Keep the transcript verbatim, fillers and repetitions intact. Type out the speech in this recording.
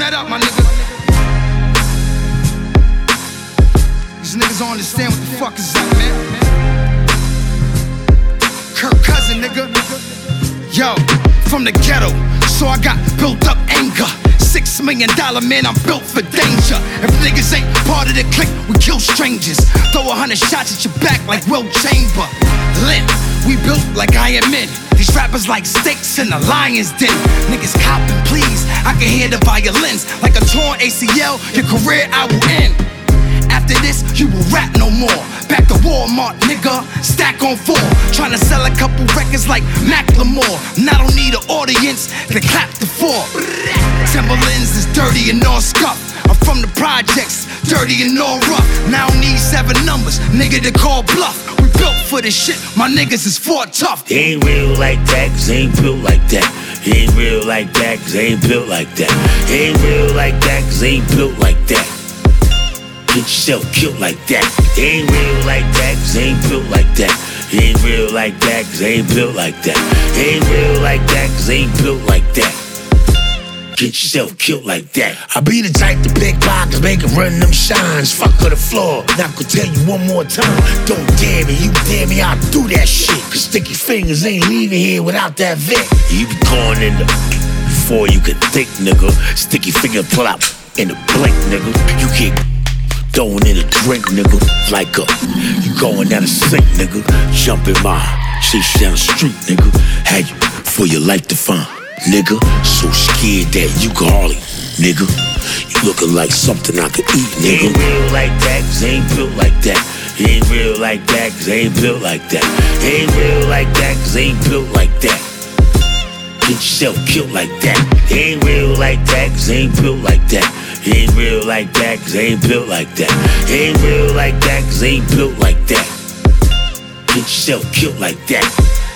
that up, my nigga. These niggas don't understand what the fuck is up, man. Kirk Cousin, nigga. Yo, from the ghetto, so I got built up anger. Six million dollar man, I'm built for danger. If niggas ain't part of the clique, we kill strangers. Throw a hundred shots at your back like Will Chamber. Lit, we built like Iron Men. These rappers like steaks in the lion's den. Niggas copping, please, I can hear the violins. Like a torn A C L, your career I will end. After this, you will rap no more. Back to Walmart, nigga, stack on four. Tryna sell a couple records like Macklemore. And I don't need an audience to clap the four. Timberlands is dirty and all scuff. I'm from the projects, dirty and all rough. Now I don't need seven numbers, nigga, to call bluff. We built for this shit, my niggas is fought tough. They ain't real like that, cause they ain't built like that. They ain't real like that, cause they ain't built like that. They ain't real like that, cause they ain't built like that. Get yourself killed like that. They ain't real like that, cause they ain't built like that. They ain't real like that, cause they ain't built like that. They ain't real like that, cause they ain't built like that. Get yourself killed like that. I be the type to pick pockets, make it run them shines. Fuck to the floor. Now I could tell you one more time. Don't dare me, you dare me, I'll do that shit. Cause sticky fingers ain't leaving here without that Vic. You be going in the before you could think, nigga. Sticky finger plop in the blink, nigga. You keep throwing in a drink, nigga. Like a, you going down the sink, nigga. Jump in my, chase you down the street, nigga. Had you for your life to find. Nigga, so scared that you can hardly, nigga. You looking like something I could eat, nigga. They ain't real like that, cause they ain't built like that. They ain't real like that, cause they ain't built like that. They ain't real like that, cause they ain't built like that. Get yourself killed like that. They ain't real like that, cause they ain't built like that. They ain't real like that, cause they ain't built like that. They ain't real like that, cause they ain't built like that. Get yourself killed like that.